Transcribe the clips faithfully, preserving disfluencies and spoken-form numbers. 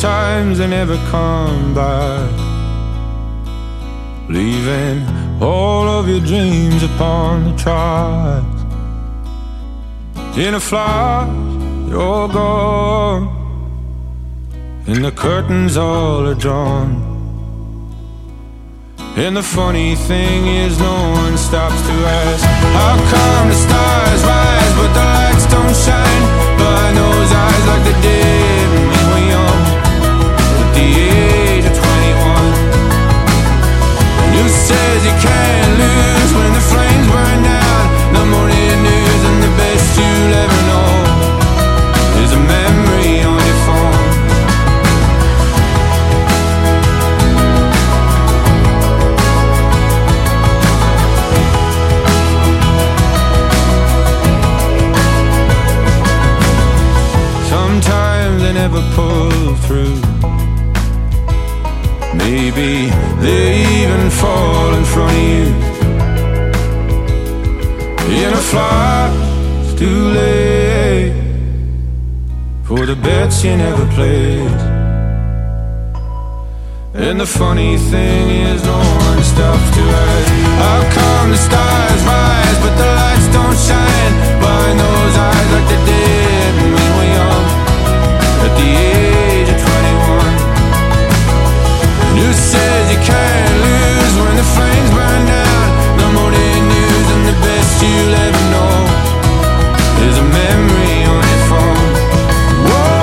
Sometimes they never come back, leaving all of your dreams upon the tracks. In a flash, you're gone, and the curtains all are drawn. And the funny thing is no one stops to ask, how come the stars rise but the lights don't shine behind those eyes like they did when we were young, at the age of twenty-one. And who says you can't lose when the flames burn down? The morning news and the best you'll ever know is a memory on your phone. Sometimes they never pull through. Maybe they even fall in front of you. In a flash, it's too late for the bets you never played. And the funny thing is no one stops to ask, how come the stars rise but the lights don't shine behind those eyes like they did when we were young, at the age of twenty-one. And who says you can't lose when the flames burn down? The morning news and the best you'll ever know is a memory on your phone. Whoa.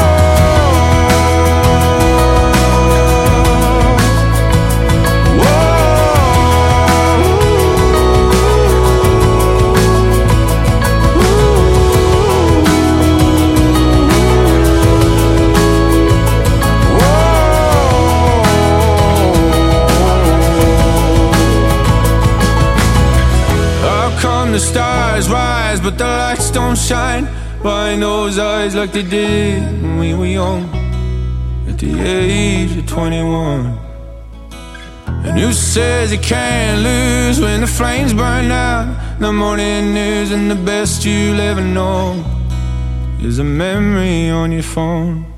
The stars rise but the lights don't shine behind those eyes like they did when we were young, at the age of twenty-one. And who says you can't lose when the flames burn out? The morning news and the best you'll ever know is a memory on your phone.